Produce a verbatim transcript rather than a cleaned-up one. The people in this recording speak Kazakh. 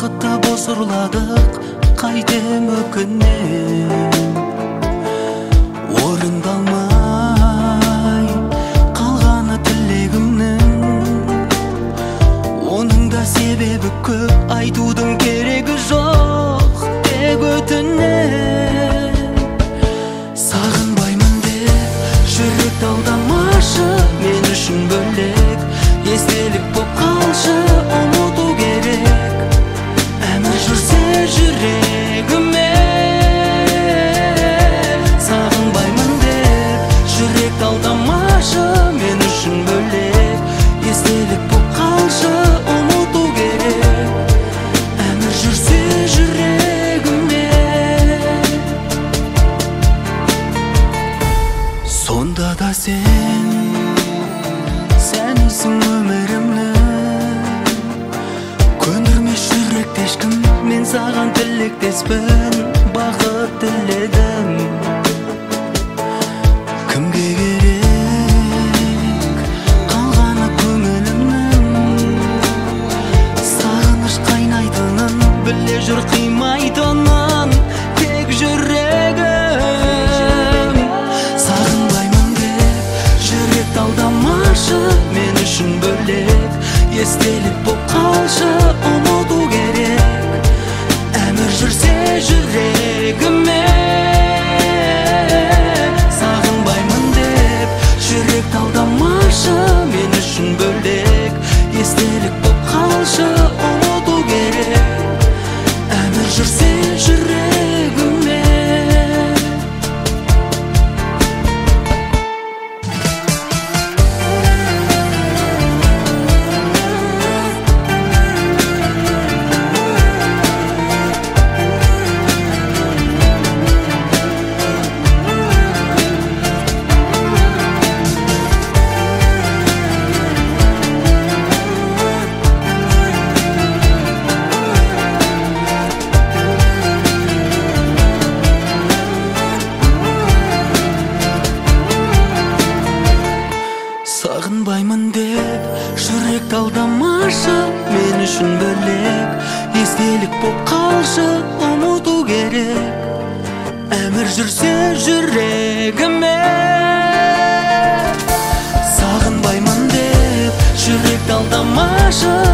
бақытты бос ұрладық, қайтем өкінем. Орындалмай қалғаны тілегімнің, оның да себебі көп, айтудың керегі жоқ, тек өтінем. Сағынбаймын деп жүректі алдамашы, мен үшін бөлек естелік боп қалшы, ұмыту керек әмір жүрсе жүрегіме. Сағынбаймын деп жүректі алдамашы, мен үшін бөлек естелік боп қалшы, ұмыту керек әмір жүрсе жүрегіме. Сонда да сен, сенсің өмірімнің, көндірмес жүректі ешкім, мен саған тілектеспін, бақыт тіледім. Кімге керек қалғаны көңілімнің, сағыныш қайнайтынын біле жүр, қимайтынын тек жүрегім. Сағынбаймын деп жүректі алдамашы, мен үшін бөлек естелік боп қалшы, ұмыту керек әмір жүрсе жүрегіме. Сағынбаймын деп жүректі алдамашы, мен үшін бөлек естелік боп қалшы, ұмыту керек әмір жүрсе жүрегіме. Сағынбаймын деп жүректі алдамашы, мен үшін бөлек естелік боп қалшы, ұмыту керек әмір жүрсе жүрегіме. Сағынбаймын деп жүректі алдамашы,